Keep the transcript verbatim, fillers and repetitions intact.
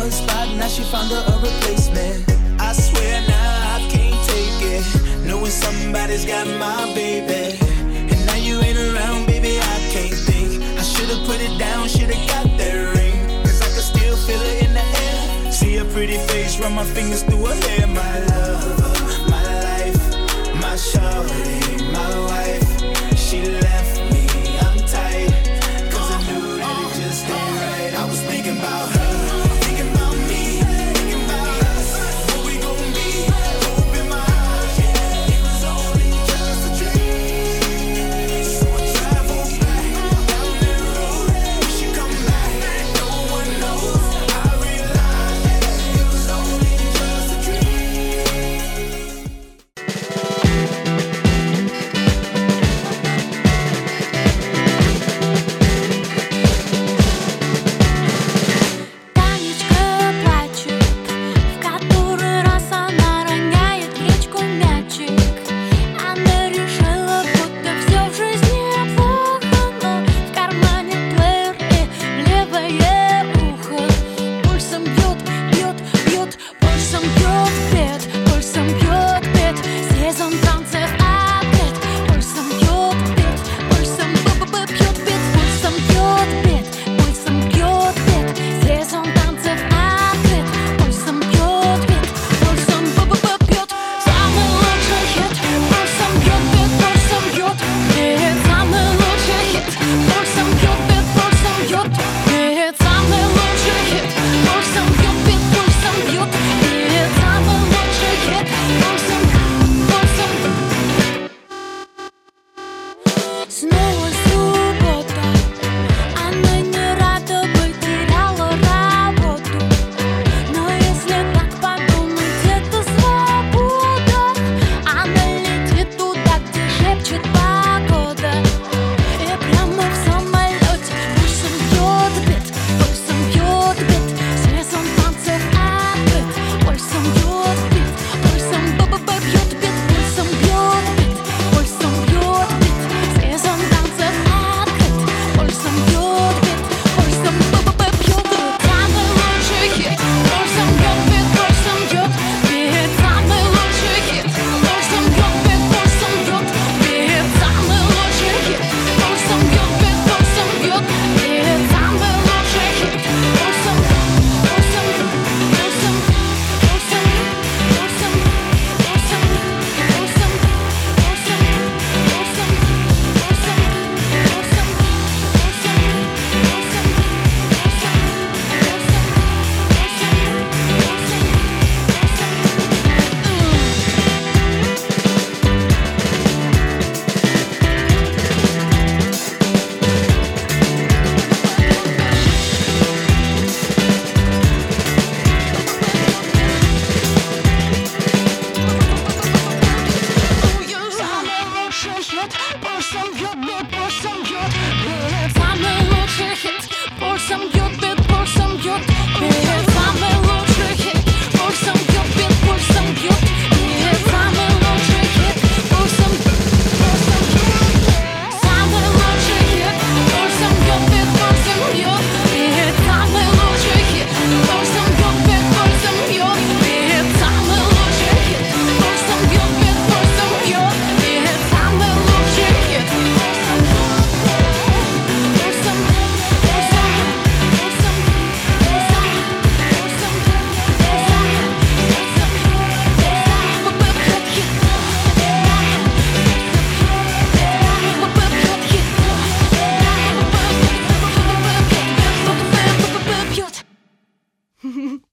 one spot, now she found her a replacement. I swear now I can't take it, knowing somebody's got my baby. And now you ain't around, baby, I can't think. I should've put it down, should've got that ring, cause I can still feel it in the air. See her pretty face, run my fingers through her hair. My love, my life, my shorty, my wife. She left me, I'm tight, cause I knew that it just ain't right. I was thinking about her, thinking about me, thinking about us, what we gon' be, hope in my heart, yeah. It was only just a dream. So I travel back down that road, wish you come back, no one knows. I realized that it was only just a dream. Танечка плачет, в который раз она роняет в речку мячик. Она решила, будто все в жизни плохо, но в кармане плеер и левое ухо. Пульсом бьет, бьет, бьет, пульсом бьет бед, пульсом бьет бед. Сезон танцев опять, пульсом бьет бед, пульсом б-б-б бьет бед, пульсом бьет бед, пульсом бьет бед. Сезон танцев опять, пульсом бьет бед, пульсом б-б-б бьет. Самый лучший хит, пульсом бьет бед, пульсом бьет бед. Самый лучший хит, пульсом бьет бед, пульсом бьет бед. Самый лучший хит, пульсом бьет бед, пульсом бьет бед. Самый лучший хит, пульсом, пульсом. Снова суббота, она не рада бы теряла работу. Но если так подумать, это свобода. Она летит туда, где шепчет погода. И прямо в самолете пульсом бьет бед, пульсом бьет бед. Сезон танцев открыт, пульсом бьет бед, пульсом б-б-б бьет бед, пульсом бьет бед, пульсом бьет бед. Сезон танцев открыт, пульсом бьет бед, пульсом б-б-б бьет бед. Самый лучший хит, пульсом бьет бед, пульсом бьет бед. Самый лучший хит, пульсом бьет бед, пульсом бьет бед. Самый лучший хит, пульсом бьет бед, пульсом бьет бед. Самый лучший хит, пульсом, пульсом, пульсом, пульсом, пульсом, пульсом, пульсом, пульсом, пульсом, пульсом, Самый лучший хит, пульсом бьет бед, пульсом бьет бед. Самый лучший хит, пульсом бьет бед, пульсом бьет бед. Самый лучший хит, пульсом бьет бед, пульсом бьет бед. Самый лучший хит, пульсом, пульсом бьет бед. Самый лучший хит, пульсом бьет бед, пульсом бьет бед. Самый лучший хит, пульсом бьет бед, пульсом бьет бед. Самый лучший хит, пульсом бьет бед, пульсом бьет бед. Самый лучший хит, пульсом, пульсом, пульсом, пульсом, пульсом, пульсом.